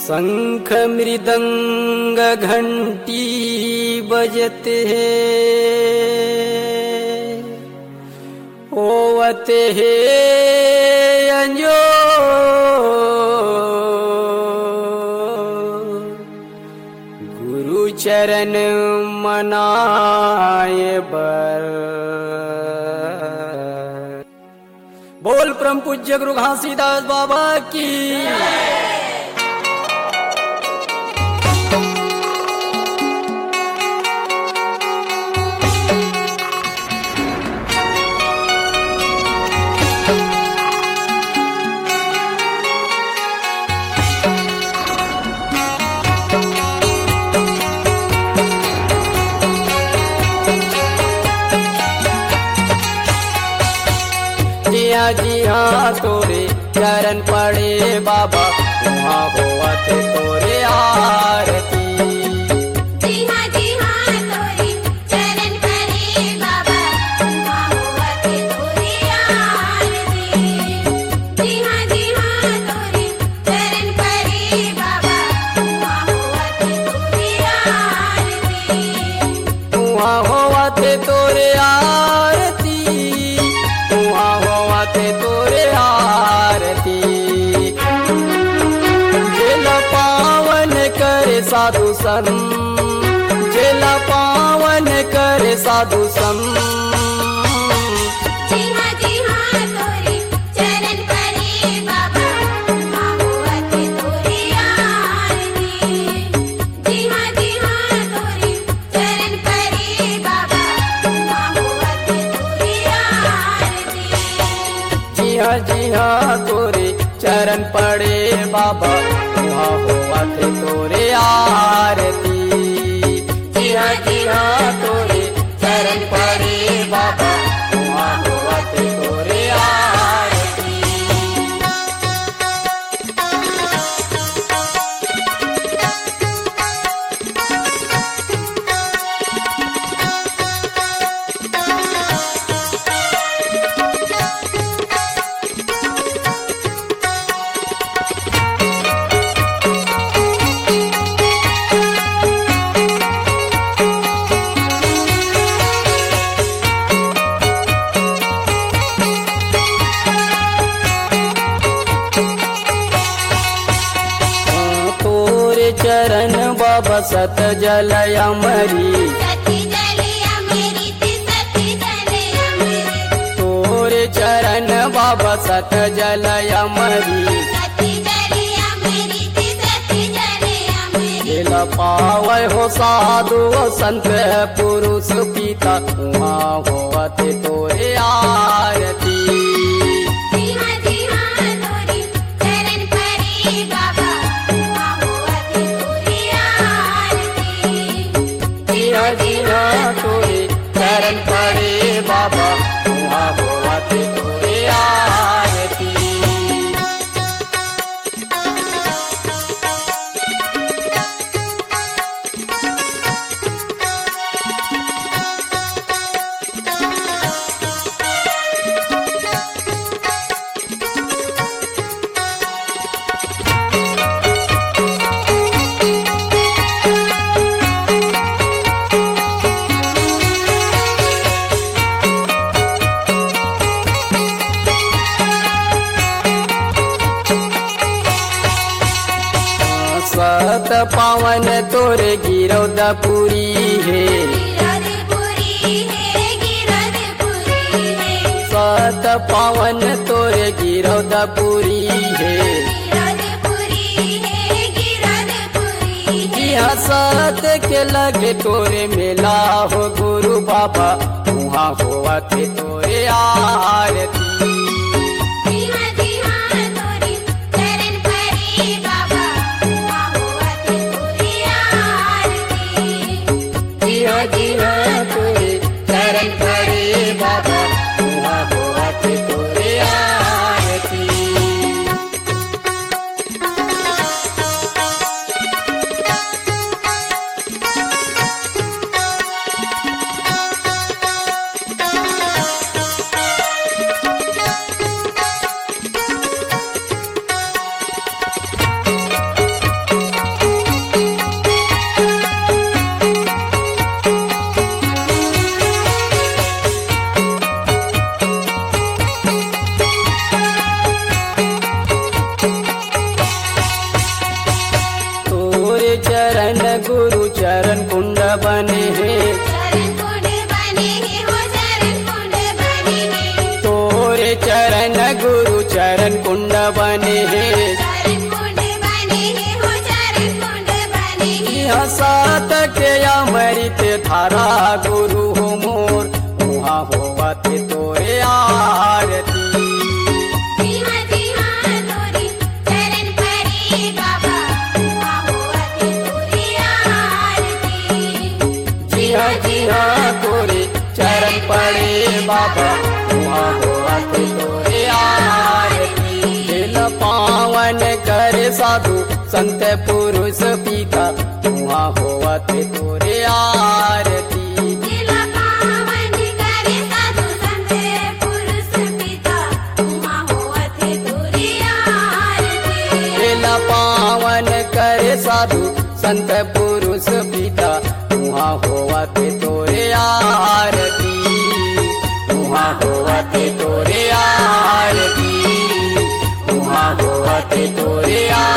शंख मृदंग घंटी बजते हैं, होवते है अंजो गुरु चरण मनाए बर। बोल परम पूज्य गुरु घासीदास बाबा की। जी हाँ तोरे चरण पड़े बाबा, वहाँ हुआ थे तोरे आरती। जी हाँ तोरे चरण पड़े बाबा, वहाँ हुआ थे तोरे आरती। जी हाँ तोरे चरण पड़े बाबा, वहाँ हुआ थे तोरे आरती। वहाँ हुआ थे तोरे आरती, वहाँ हुआ थे तोरे आरती। जेला पावन करे साधु संत, जेला पावन करे साधु संत। जी हाँ तोरे चरण पड़े बाबा, वहाँ हुआ थे तोरे आरती। जी हाँ तोरे चरण पड़े बाबा, वहाँ हुआ थे तोरे आरती। जी हाँ तोरे चरण पड़े बाबा, वहाँ हुआ थे तोरे आरती। जी हाँ तोरे चरण पड़े बाबा, वहाँ हुआ थे तोरे आरती। चरण बाबा सत जल अमरी, सती जले अमृत सती जले अमृत। तोरे चरण बाबा सत जल अमरी। सती जले अमृत सती जले अमृत। जेला पावै हो साधु संत पुरुष पिता, वहाँ हुआ थे तोरे आरती। जी हाँ तोरे चरण पड़े बाबा, वहाँ हुआ थे तोरे आरती। जी हाँ तोरे चरण पड़े बाबा, वहाँ हुआ थे तोरे आरती। सत पावन तोरे गिरौदपुरी है, गिरधपुरी है गिरधपुरी है। सत पावन तोरे गिरौदपुरी है। गिरधपुरी है गिरधपुरी है। जी हाँ सत के लगे तोरे मेला हो गुरु बाबा, वहाँ हुआ थे तोरे आरती। जी हाँ तोरे चरण पड़े बाबा, वहाँ हुआ थे तोरे आरती। जी हाँ तोरे चरण पड़े बाबा, वहाँ हुआ थे तोरे आरती। प्यारा गुरु हो मोर वहाँ होवत तोरे आरती धीमा धीमा तोरी चरण पड़े बाबा वहाँ होवत तोरी आरती जी हाँ तोरे चरण पड़े बाबा वहाँ होवत तोरे आरती दिल पावन करे साधु संत पुरुष पिता वहाँ होवत तोरे आरती दिल पावन करे साधु संत पुरुष पिता वहाँ होवत तोरी आरती दिल पावन करे साधु संत पुरुष पिता वहाँ होवत तोरे आरती वहाँ होवत तोरे आरती वहाँ होवत तोरे आरती।